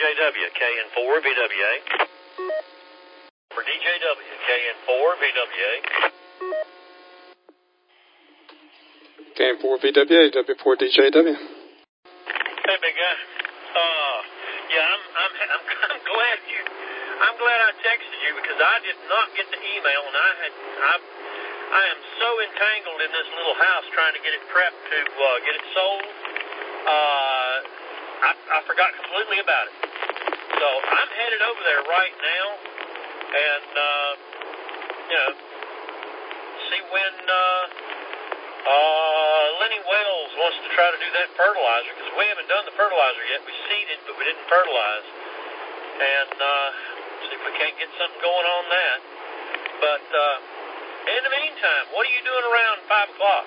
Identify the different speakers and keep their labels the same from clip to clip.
Speaker 1: DJW, KN4VWA. For DJW, KN4VWA.
Speaker 2: KN4VWA, W4DJW.
Speaker 1: Hey, big guy. Yeah, I'm glad I texted you because I did not get the email, and I am so entangled in this little house trying to get it prepped to get it sold. I forgot completely about it. So I'm headed over there right now, and see when Lenny Wells wants to try to do that fertilizer, because we haven't done the fertilizer yet. We seeded, but we didn't fertilize. And see if we can't get something going on that. But in the meantime, what are you doing around 5 o'clock?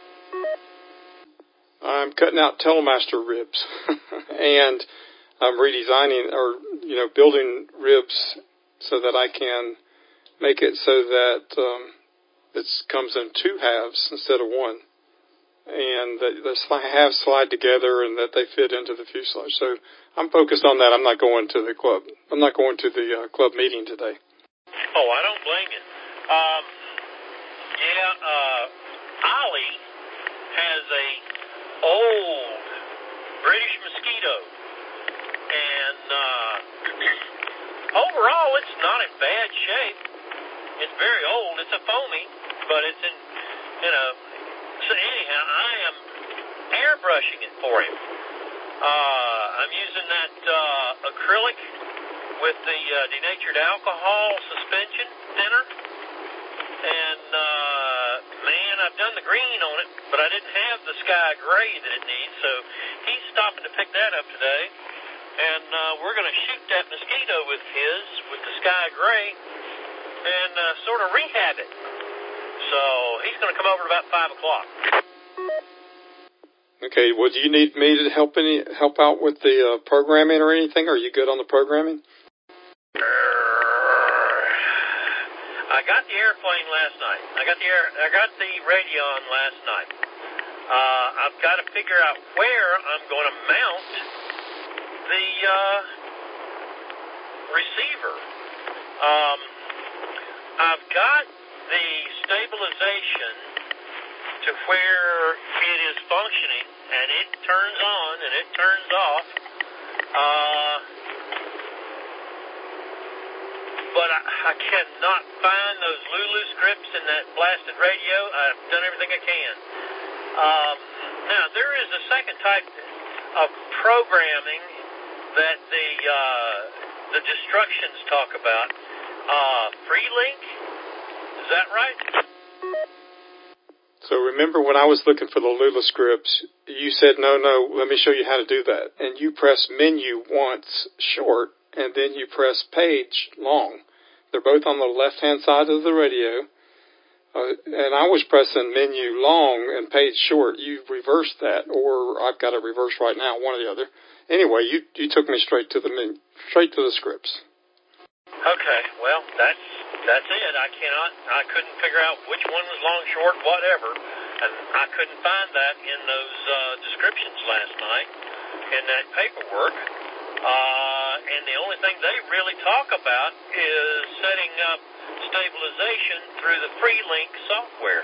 Speaker 2: I'm cutting out Telemaster ribs, and I'm redesigning or building ribs so that I can make it so that it comes in 2 halves instead of 1, and that the halves slide together and that they fit into the fuselage. So I'm focused on that. I'm not going to the club. I'm not going to the club meeting today.
Speaker 1: Oh, I don't blame you. Ollie has a old British Mosquito, and overall it's not in bad shape. It's very old. It's a foamy, but it's in, so anyhow, I am airbrushing it for him. I'm using that acrylic with the denatured alcohol suspension thinner, and man, I've done the green on it, but I didn't have the sky gray that it needs, so he's stopping to pick that up today, and we're going to shoot that Mosquito with the sky gray, and sort of rehab it. So he's going to come over at about 5 o'clock.
Speaker 2: Okay, well, do you need me to help out with the programming or anything? Are you good on the programming?
Speaker 1: I got the airplane last night. I got the Radeon last night. I've got to figure out where I'm going to mount the receiver. I've got the stabilization to where it is functioning, and it turns on and it turns off. But I cannot find those Lulu scripts in that blasted radio. I've done everything I can. Now, there is a second type of programming that the destructions talk about. Freelink? Is that right?
Speaker 2: So remember when I was looking for the Lula scripts, you said, no, let me show you how to do that. And you press menu once short, and then you press page long. They're both on the left-hand side of the radio. And I was pressing menu long and page short. You reversed that, or I've got it reversed right now, one or the other. Anyway, you took me straight to the menu, straight to the scripts.
Speaker 1: Okay, well, that's it. I couldn't figure out which one was long, short, whatever, and I couldn't find that in those descriptions last night in that paperwork. And the only thing they really talk about is setting up stabilization through the Freelink software.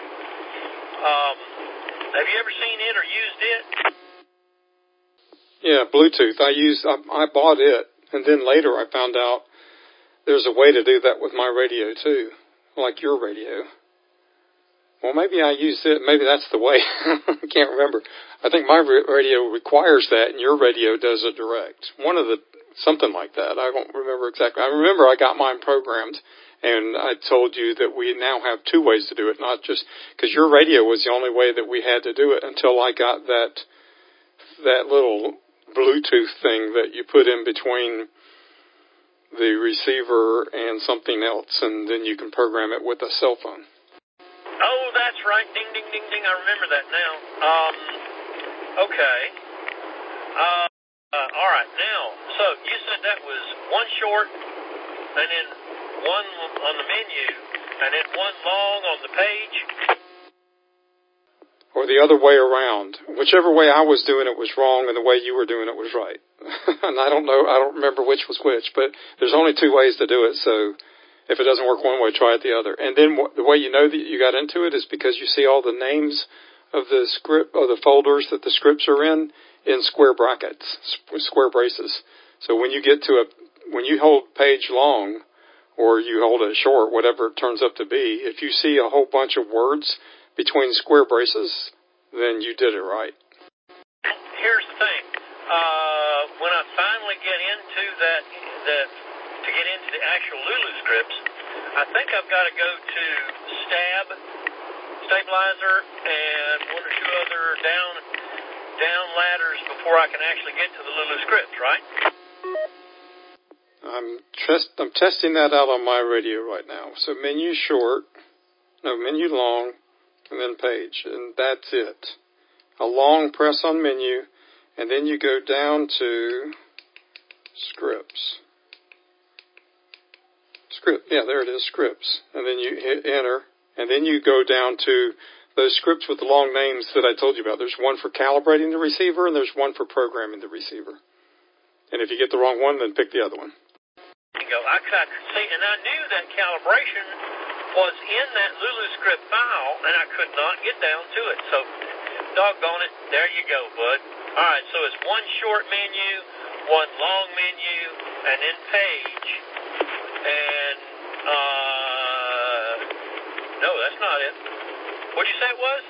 Speaker 1: Have you ever seen it or used it?
Speaker 2: Yeah, Bluetooth. I bought it, and then later I found out there's a way to do that with my radio too, like your radio. Well, maybe I used it. Maybe that's the way. I can't remember. I think my radio requires that, and your radio does it direct. Something like that. I don't remember exactly. I remember I got mine programmed, and I told you that we now have 2 ways to do it, not just because your radio was the only way that we had to do it until I got that little Bluetooth thing that you put in between the receiver and something else, and then you can program it with a cell phone.
Speaker 1: Oh, that's right. Ding, ding, ding, ding. I remember that now. Okay. All right. Now, so you said that was 1 short, and then 1 on the menu, and then 1 long on the page? Or
Speaker 2: the other way around. Whichever way I was doing it was wrong, and the way you were doing it was right. and I don't remember which was which, but there's only two ways to do it, so if it doesn't work one way, try it the other. And then the way you know that you got into it is because you see all the names of the script, or the folders that the scripts are in square brackets, square braces. So when you get to when you hold page long, or you hold it short, whatever it turns up to be, if you see a whole bunch of words between square braces, then you did it right.
Speaker 1: Here's the thing. When I finally get into to get into the actual Lulu scripts, I think I've got to go to stabilizer, and one or two other down ladders before I can actually get to the Lulu scripts, right?
Speaker 2: I'm testing that out on my radio right now. So menu long, and then page, and that's it. A long press on menu, and then you go down to scripts. There it is, scripts. And then you hit enter, and then you go down to those scripts with the long names that I told you about. There's one for calibrating the receiver, and there's one for programming the receiver. And if you get the wrong one, then pick the other one.
Speaker 1: I could see, and I knew that calibration was in that Lulu script file, and I could not get down to it. So, doggone it, there you go, bud. All right, so it's one short menu, one long menu, and then page. And, no, that's not it. What'd you say it was?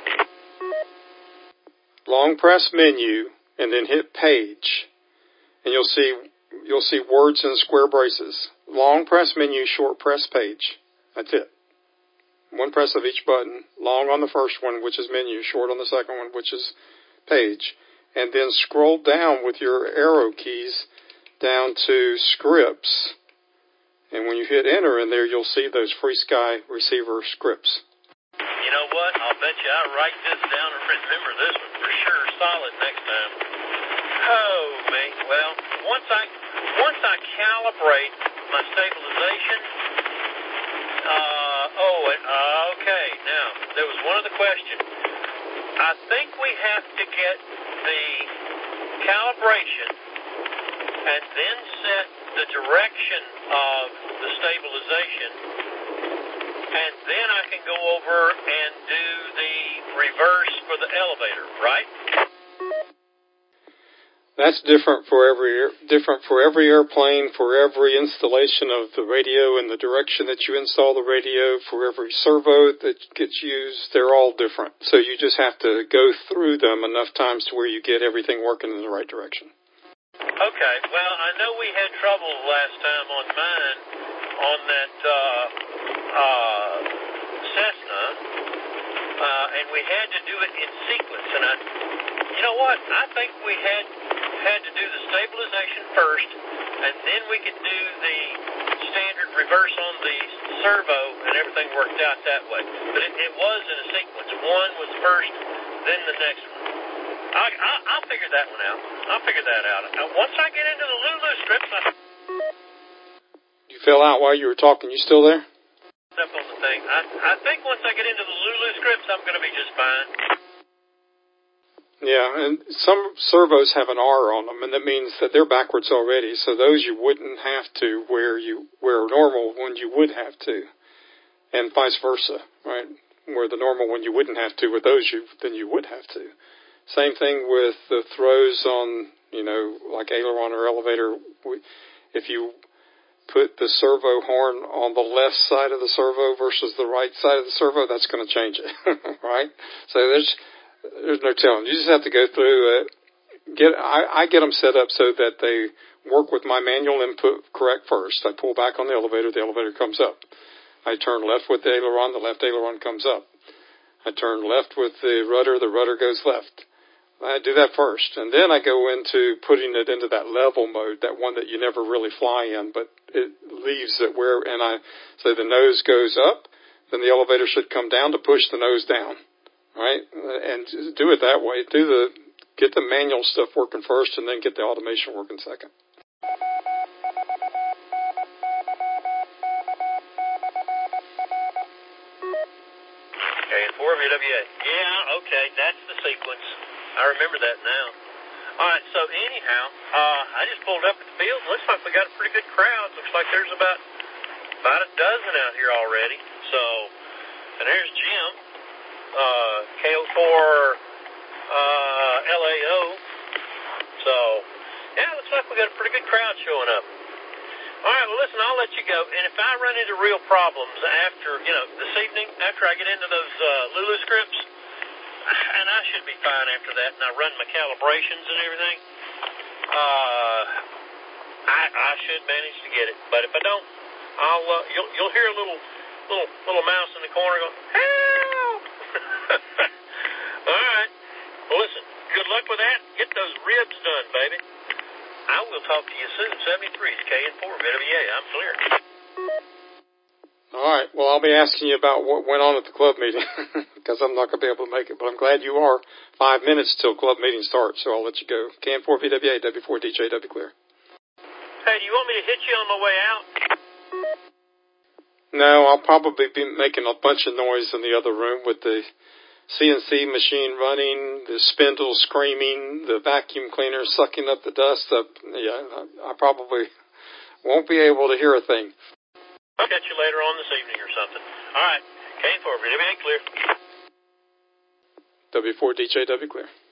Speaker 2: Long press menu, and then hit page. And you'll see words in square braces. Long press menu, short press page. That's it. One press of each button. Long on the first one, which is menu. Short on the second one, which is page. And then scroll down with your arrow keys down to scripts. And when you hit enter in there, you'll see those FreeSky receiver scripts.
Speaker 1: You know what? I'll bet you I'll write this down and remember this one for sure solid next time. Oh, man. Well, once I calibrate my stabilization, okay. Now, there was one other question. I think we have to get the calibration and then set the direction of the stabilization, and then I can go over and do the reverse for the elevator, right?
Speaker 2: That's different for every airplane, for every installation of the radio and the direction that you install the radio, for every servo that gets used. They're all different. So you just have to go through them enough times to where you get everything working in the right direction.
Speaker 1: Okay. Well, I know we had trouble last time on mine on that Cessna, and we had to do it in sequence. And you know what? I think we had to do the stabilization first, and then we could do the standard reverse on the servo, and everything worked out that way. But it was in a sequence. One was first, then the next one. I'll figure that one out. I'll figure that out. Once I get into the Lulu scripts,
Speaker 2: You fell out while you were talking. You still there?
Speaker 1: Up on the thing. I think once I get into the Lulu scripts, I'm going to be just fine.
Speaker 2: Yeah, and some servos have an R on them, and that means that they're backwards already. So those you wouldn't have to where normal ones you would have to, and vice versa, right? Where the normal one you wouldn't have to, with those then you would have to. Same thing with the throws on, like aileron or elevator. If you put the servo horn on the left side of the servo versus the right side of the servo, that's going to change it, right? So there's no telling. You just have to go through it. I get them set up so that they work with my manual input correct first. I pull back on the elevator comes up. I turn left with the left aileron comes up. I turn left with the rudder goes left. I do that first, and then I go into putting it into that level mode, that one that you never really fly in, but it leaves it so the nose goes up, then the elevator should come down to push the nose down, right? And do it that way. Get the manual stuff working first, and then get the automation working second. Okay, 4 VWA. Yeah, okay, that's the sequence. I remember that now.
Speaker 1: All right, so anyhow, I just pulled up at the field. Looks like we got a pretty good crowd. Looks like there's about a dozen out here already. So, and there's Jim, KO4 LAO. So, yeah, looks like we got a pretty good crowd showing up. All right, well, listen, I'll let you go. And if I run into real problems after, this evening, after I get into those Lulu scripts, and I should be fine after that, and I run my calibrations and everything, I should manage to get it. But if I don't, you'll hear a little mouse in the corner going, help! All right. Well, listen, good luck with that. Get those ribs done, baby. I will talk to you soon. 73 is KN4 VWA. I'm clear.
Speaker 2: All right. Well, I'll be asking you about what went on at the club meeting because I'm not going to be able to make it. But I'm glad you are. 5 minutes till club meeting starts, so I'll let you go. KN4 VWA, W4 DJ, W clear.
Speaker 1: Hey, do you want me to hit you on my way out?
Speaker 2: No, I'll probably be making a bunch of noise in the other room with the CNC machine running, the spindle screaming, the vacuum cleaner sucking up the dust. I probably won't be able to hear a thing.
Speaker 1: I'll catch you later on this evening or something. All right. K4, VWA clear.
Speaker 2: W4 DJ, W clear.